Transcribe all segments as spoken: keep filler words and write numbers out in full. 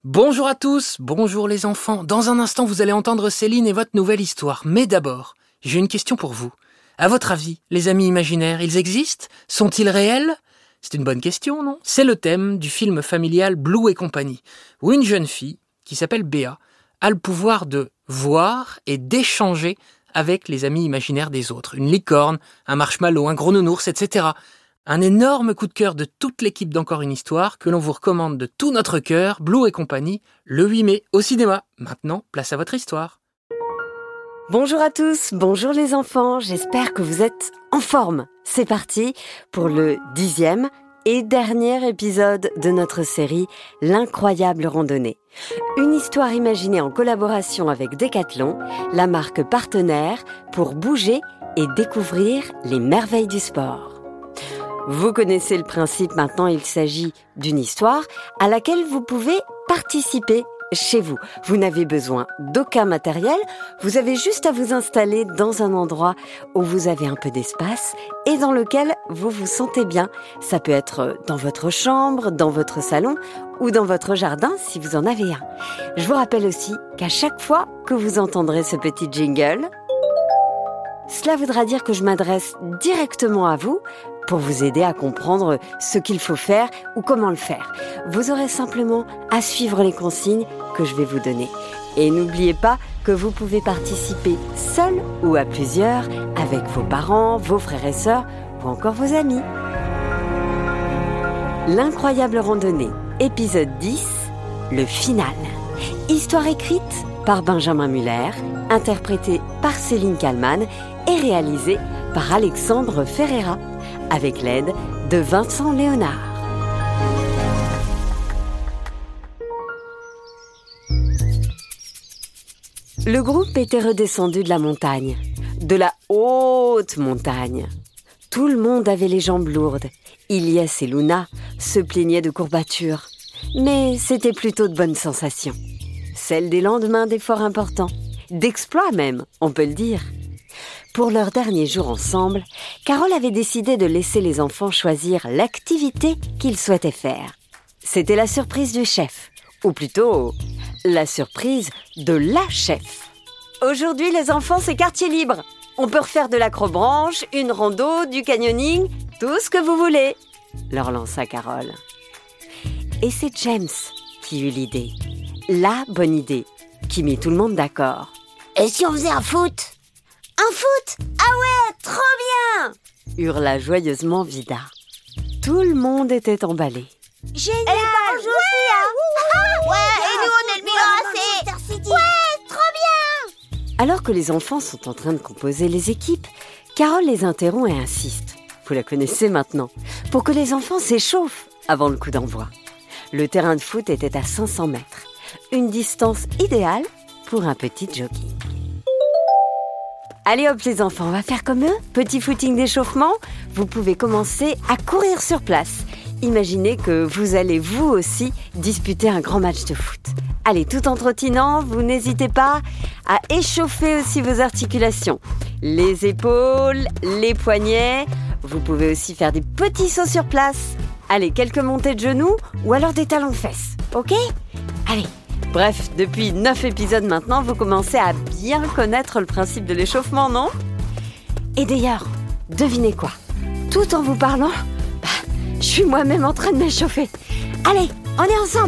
Bonjour à tous, bonjour les enfants. Dans un instant, vous allez entendre Céline et votre nouvelle histoire. Mais d'abord, j'ai une question pour vous. À votre avis, les amis imaginaires, ils existent ? Sont-ils réels ? C'est une bonne question, non ? C'est le thème du film familial Blue et compagnie, où une jeune fille, qui s'appelle Béa, a le pouvoir de voir et d'échanger avec les amis imaginaires des autres. Une licorne, un marshmallow, un gros nounours, et cetera. Un énorme coup de cœur de toute l'équipe d'Encore une histoire que l'on vous recommande de tout notre cœur, Blue et compagnie, le huit mai au cinéma. Maintenant, place à votre histoire. Bonjour à tous, bonjour les enfants, j'espère que vous êtes en forme. C'est parti pour le dixième et dernier épisode de notre série L'incroyable randonnée. Une histoire imaginée en collaboration avec Decathlon, la marque partenaire pour bouger et découvrir les merveilles du sport. Vous connaissez le principe maintenant, il s'agit d'une histoire à laquelle vous pouvez participer chez vous. Vous n'avez besoin d'aucun matériel, vous avez juste à vous installer dans un endroit où vous avez un peu d'espace et dans lequel vous vous sentez bien. Ça peut être dans votre chambre, dans votre salon ou dans votre jardin si vous en avez un. Je vous rappelle aussi qu'à chaque fois que vous entendrez ce petit jingle, cela voudra dire que je m'adresse directement à vous pour vous aider à comprendre ce qu'il faut faire ou comment le faire. Vous aurez simplement à suivre les consignes que je vais vous donner. Et n'oubliez pas que vous pouvez participer seul ou à plusieurs avec vos parents, vos frères et sœurs ou encore vos amis. L'incroyable randonnée, épisode dix, le final. Histoire écrite par Benjamin Muller, interprétée par Céline Kallmann et réalisée par Alexandre Ferreira, avec l'aide de Vincent Léonard. Le groupe était redescendu de la montagne, de la haute montagne. Tout le monde avait les jambes lourdes. Ilyes et Luna se plaignaient de courbatures, mais c'était plutôt de bonnes sensations. Celles des lendemains d'efforts importants, d'exploits même, on peut le dire. Pour leur dernier jour ensemble, Carole avait décidé de laisser les enfants choisir l'activité qu'ils souhaitaient faire. C'était la surprise du chef, ou plutôt la surprise de la chef. Aujourd'hui, les enfants, c'est quartier libre. On peut refaire de l'acrobranche, une rando, du canyoning, tout ce que vous voulez, leur lança Carole. Et c'est James qui eut l'idée, la bonne idée, qui mit tout le monde d'accord. Et si on faisait un foot ? Un foot ? Ah ouais, trop bien ! Hurla joyeusement Vida. Tout le monde était emballé. Génial! Et les parents jouent aussi, hein? Ah, ouais, et nous on est le Milan A C! Ouais, trop bien! Alors que les enfants sont en train de composer les équipes, Carole les interrompt et insiste. Vous la connaissez maintenant. Pour que les enfants s'échauffent avant le coup d'envoi. Le terrain de foot était à cinq cents mètres. Une distance idéale pour un petit jogging. Allez hop les enfants, on va faire comme eux. Petit footing d'échauffement, vous pouvez commencer à courir sur place. Imaginez que vous allez vous aussi disputer un grand match de foot. Allez, tout en trottinant, vous n'hésitez pas à échauffer aussi vos articulations. Les épaules, les poignets, vous pouvez aussi faire des petits sauts sur place. Allez, quelques montées de genoux ou alors des talons de fesses, ok ? Allez. Bref, depuis neuf épisodes maintenant, vous commencez à bien connaître le principe de l'échauffement, non ? Et d'ailleurs, devinez quoi ? Tout en vous parlant, bah, je suis moi-même en train de m'échauffer. Allez, on est ensemble !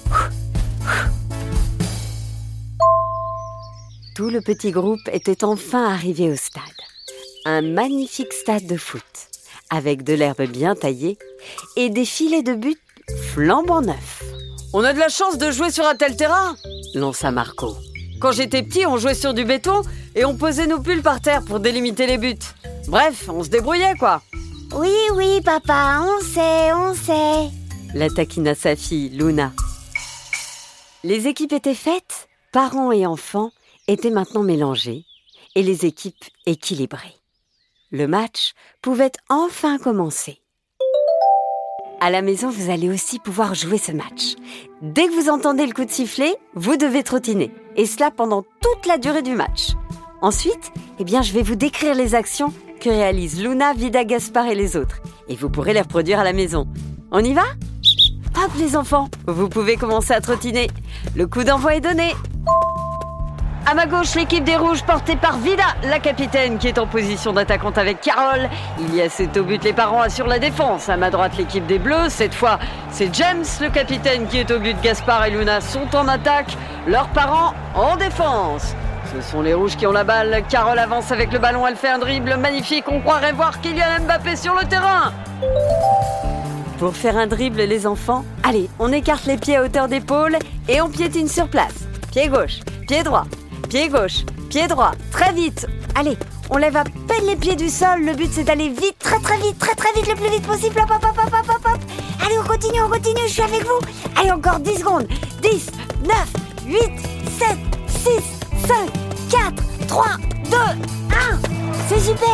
Tout le petit groupe était enfin arrivé au stade. Un magnifique stade de foot, avec de l'herbe bien taillée et des filets de but flambant neufs. On a de la chance de jouer sur un tel terrain, lança Marco. Quand j'étais petit, on jouait sur du béton et on posait nos pulls par terre pour délimiter les buts. Bref, on se débrouillait, quoi. Oui, oui, papa, on sait, on sait. La taquina sa fille, Luna. Les équipes étaient faites, parents et enfants étaient maintenant mélangés et les équipes équilibrées. Le match pouvait enfin commencer. À la maison, vous allez aussi pouvoir jouer ce match. Dès que vous entendez le coup de sifflet, vous devez trottiner. Et cela pendant toute la durée du match. Ensuite, eh bien, je vais vous décrire les actions que réalisent Luna, Vida, Gaspard et les autres. Et vous pourrez les reproduire à la maison. On y va ? Hop les enfants, vous pouvez commencer à trottiner. Le coup d'envoi est donné. À ma gauche, l'équipe des Rouges portée par Vida, la capitaine qui est en position d'attaquante avec Carole. Ilias est au but, les parents assurent la défense. À ma droite, l'équipe des Bleus. Cette fois, c'est James, le capitaine, qui est au but. Gaspard et Luna sont en attaque. Leurs parents en défense. Ce sont les Rouges qui ont la balle. Carole avance avec le ballon, elle fait un dribble magnifique. On croirait voir Kylian Mbappé sur le terrain. Pour faire un dribble, les enfants, allez, on écarte les pieds à hauteur d'épaule et on piétine sur place. Pied gauche, pied droit, pied gauche, pied droit, très vite. Allez, on lève à peine les pieds du sol. Le but, c'est d'aller vite, très très vite, très très vite, le plus vite possible. Hop, hop, hop, hop, hop, hop, hop. Allez, on continue, on continue, je suis avec vous. Allez, encore dix secondes. dix, neuf, huit, sept, six, cinq, quatre, trois, deux, un. C'est super.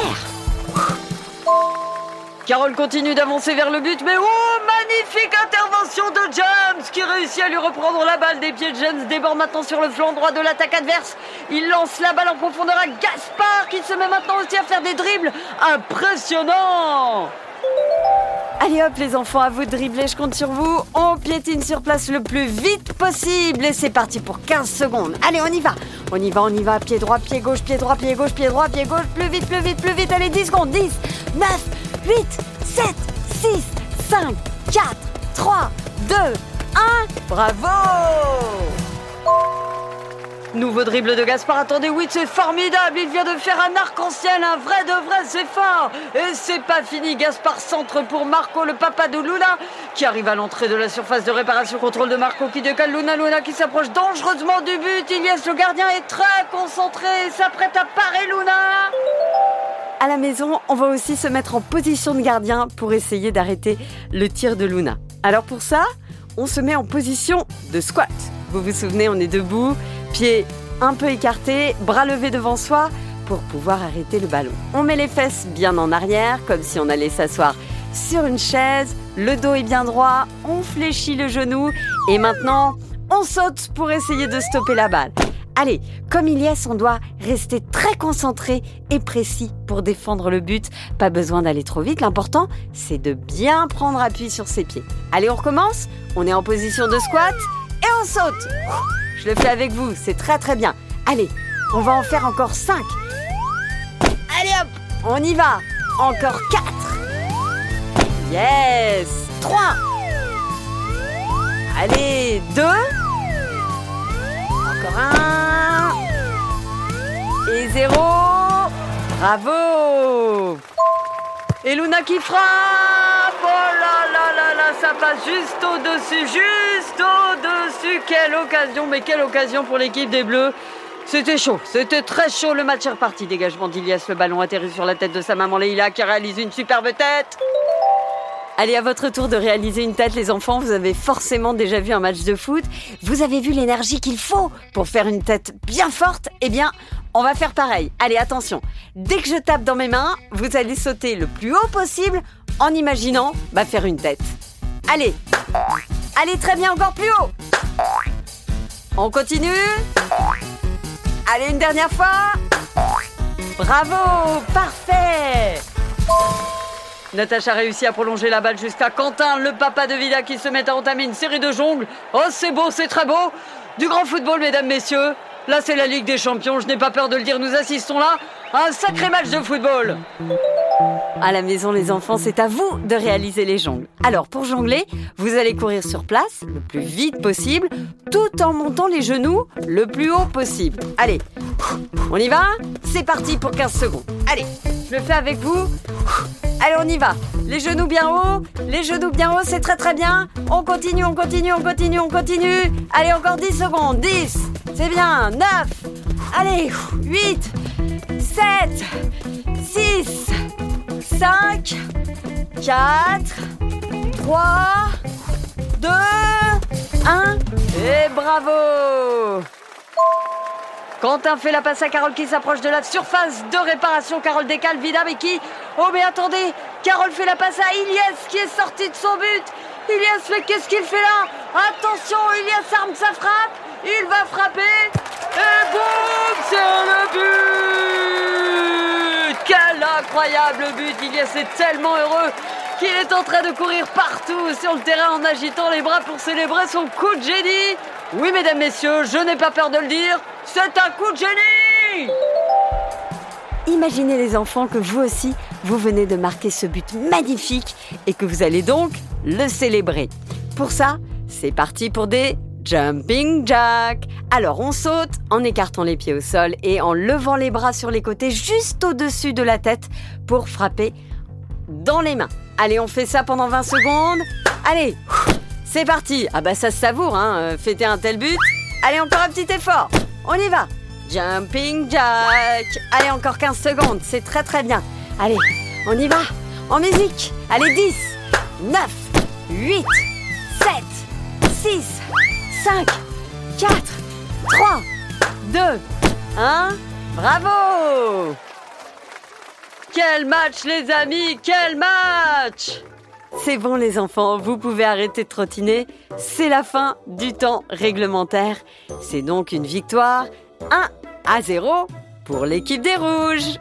Carole continue d'avancer vers le but, mais oh, magnifique intervention de James qui réussit à lui reprendre la balle des pieds. James déborde maintenant sur le flanc droit de l'attaque adverse. Il lance la balle en profondeur à Gaspard qui se met maintenant aussi à faire des dribbles impressionnants. Allez hop les enfants, à vous de dribbler, je compte sur vous. On piétine sur place le plus vite possible et c'est parti pour quinze secondes. Allez, on y va, on y va, on y va. Pied droit, pied gauche, pied droit, pied gauche, pied droit, pied gauche. Plus vite, plus vite, plus vite. Allez, dix secondes. dix, neuf, huit, sept, six, cinq, quatre, trois, deux, un. Bravo! Nouveau dribble de Gaspard, attendez, oui, c'est formidable, il vient de faire un arc-en-ciel, un vrai de vrai, c'est fort. Et c'est pas fini, Gaspard centre pour Marco, le papa de Luna, qui arrive à l'entrée de la surface de réparation. Contrôle de Marco qui décale Luna, Luna qui s'approche dangereusement du but. Ilias, le gardien, est très concentré et s'apprête à parer Luna. À la maison, on va aussi se mettre en position de gardien pour essayer d'arrêter le tir de Luna. Alors pour ça, on se met en position de squat. Vous vous souvenez, on est debout, pieds un peu écartés, bras levés devant soi pour pouvoir arrêter le ballon. On met les fesses bien en arrière, comme si on allait s'asseoir sur une chaise. Le dos est bien droit, on fléchit le genou et maintenant, on saute pour essayer de stopper la balle. Allez, comme Ilias, on doit rester très concentré et précis pour défendre le but. Pas besoin d'aller trop vite, l'important, c'est de bien prendre appui sur ses pieds. Allez, on recommence. On est en position de squat et on saute. Je le fais avec vous, c'est très très bien. Allez, on va en faire encore cinq. Allez hop, on y va. Encore quatre. Yes, trois. Allez, deux. Encore un. Et zéro. Bravo. Et Luna qui frappe. Oh là là là là, ça passe juste au-dessus, juste au-dessus. Quelle occasion, mais quelle occasion pour l'équipe des Bleus. C'était chaud, c'était très chaud. Le match est reparti. Dégagement d'Ilias, le ballon atterrit sur la tête de sa maman Leïla qui réalise une superbe tête. Allez, à votre tour de réaliser une tête, les enfants. Vous avez forcément déjà vu un match de foot. Vous avez vu l'énergie qu'il faut pour faire une tête bien forte. Eh bien, on va faire pareil. Allez, attention. Dès que je tape dans mes mains, vous allez sauter le plus haut possible en imaginant bah, faire une tête. Allez. Allez, très bien, encore plus haut. On continue. Allez, une dernière fois. Bravo, parfait. Natacha réussit à prolonger la balle jusqu'à Quentin, le papa de Vida, qui se met à entamer une série de jongles. Oh, c'est beau, c'est très beau. Du grand football, mesdames, messieurs. Là, c'est la Ligue des Champions, je n'ai pas peur de le dire. Nous assistons là à un sacré match de football. À la maison, les enfants, c'est à vous de réaliser les jongles. Alors, pour jongler, vous allez courir sur place le plus vite possible, tout en montant les genoux le plus haut possible. Allez, on y va? C'est parti pour quinze secondes. Allez, je le fais avec vous. Allez, on y va. Les genoux bien hauts, les genoux bien hauts, c'est très très bien. On continue, on continue, on continue, on continue. Allez, encore dix secondes. dix, c'est bien. neuf, allez, huit, sept, six, cinq, quatre, trois, deux, un. Et bravo! Quentin fait la passe à Carole qui s'approche de la surface de réparation. Carole décale Vida, mais qui... Oh, mais attendez, Carole fait la passe à Ilias qui est sorti de son but. Ilias, mais qu'est-ce qu'il fait là? Attention, Ilias arme sa frappe. Il va frapper. Et boum, c'est le but. Quel incroyable but. Ilias est tellement heureux. qu'il est en train de courir partout sur le terrain en agitant les bras pour célébrer son coup de génie. Oui, mesdames, messieurs, je n'ai pas peur de le dire, c'est un coup de génie! Imaginez les enfants que vous aussi, vous venez de marquer ce but magnifique et que vous allez donc le célébrer. Pour ça, c'est parti pour des jumping jacks. Alors on saute en écartant les pieds au sol et en levant les bras sur les côtés juste au-dessus de la tête pour frapper dans les mains. Allez, on fait ça pendant vingt secondes. Allez, c'est parti. Ah bah ça se savoure, hein, fêter un tel but. Allez, encore un petit effort. On y va. Jumping jack. Allez, encore quinze secondes, c'est très très bien. Allez, on y va. En musique. Allez, dix, neuf, huit, sept, six, cinq, quatre, trois, deux, un. Bravo! Quel match, les amis, quel match! C'est bon les enfants, vous pouvez arrêter de trottiner. C'est la fin du temps réglementaire. C'est donc une victoire un à zéro pour l'équipe des Rouges.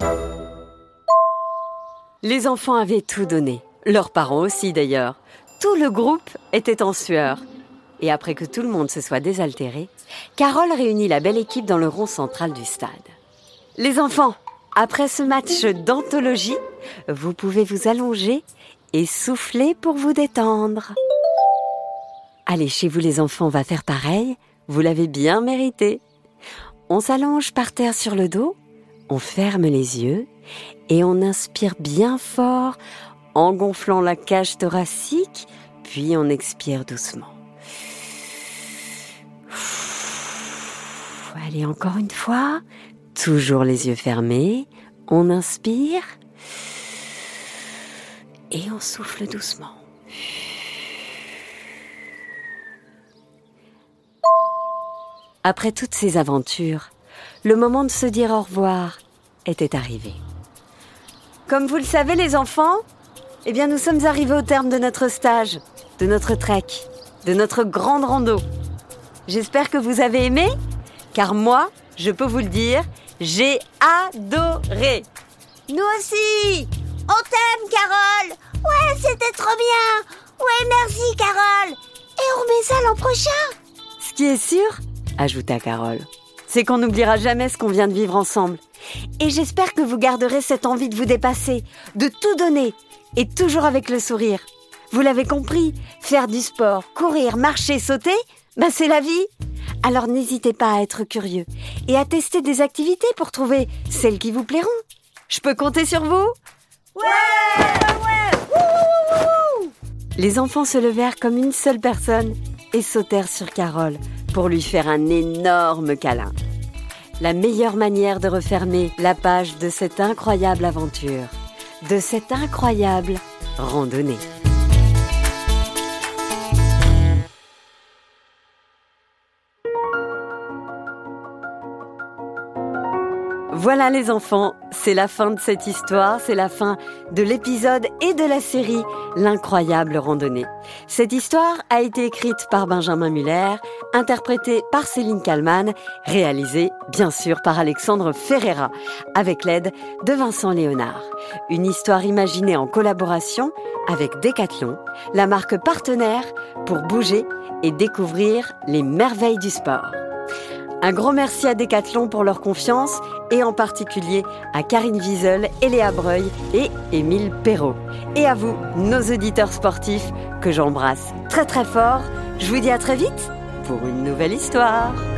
Les enfants avaient tout donné. Leurs parents aussi d'ailleurs. Tout le groupe était en sueur. Et après que tout le monde se soit désaltéré, Carole réunit la belle équipe dans le rond central du stade. Les enfants, après ce match d'anthologie, vous pouvez vous allonger et souffler pour vous détendre. Allez, chez vous les enfants, on va faire pareil. Vous l'avez bien mérité. On s'allonge par terre sur le dos, on ferme les yeux et on inspire bien fort en gonflant la cage thoracique, puis on expire doucement. Allez, encore une fois, toujours les yeux fermés, on inspire et on souffle doucement. Après toutes ces aventures, le moment de se dire au revoir était arrivé. Comme vous le savez les enfants, eh bien nous sommes arrivés au terme de notre stage, de notre trek, de notre grande rando. J'espère que vous avez aimé, car moi, je peux vous le dire, j'ai adoré. Nous aussi. On t'aime, Carole. Ouais, c'était trop bien. Ouais, merci, Carole. Et on remet ça l'an prochain. Ce qui est sûr, ajouta Carole, c'est qu'on n'oubliera jamais ce qu'on vient de vivre ensemble. Et j'espère que vous garderez cette envie de vous dépasser, de tout donner, et toujours avec le sourire. Vous l'avez compris, faire du sport, courir, marcher, sauter, ben c'est la vie. Alors n'hésitez pas à être curieux et à tester des activités pour trouver celles qui vous plairont. Je peux compter sur vous ? Ouais, ouais. Wouh, wouh, wouh. Les enfants se levèrent comme une seule personne et sautèrent sur Carole pour lui faire un énorme câlin. La meilleure manière de refermer la page de cette incroyable aventure, de cette incroyable randonnée. Voilà les enfants, c'est la fin de cette histoire, c'est la fin de l'épisode et de la série L'incroyable randonnée. Cette histoire a été écrite par Benjamin Muller, interprétée par Céline Kallmann, réalisée bien sûr par Alexandre Ferreira, avec l'aide de Vincent Léonard. Une histoire imaginée en collaboration avec Decathlon, la marque partenaire pour bouger et découvrir les merveilles du sport. Un grand merci à Decathlon pour leur confiance et en particulier à Karine Wiesel, Eléa Breuil et Émile Perrault. Et à vous, nos auditeurs sportifs, que j'embrasse très très fort. Je vous dis à très vite pour une nouvelle histoire.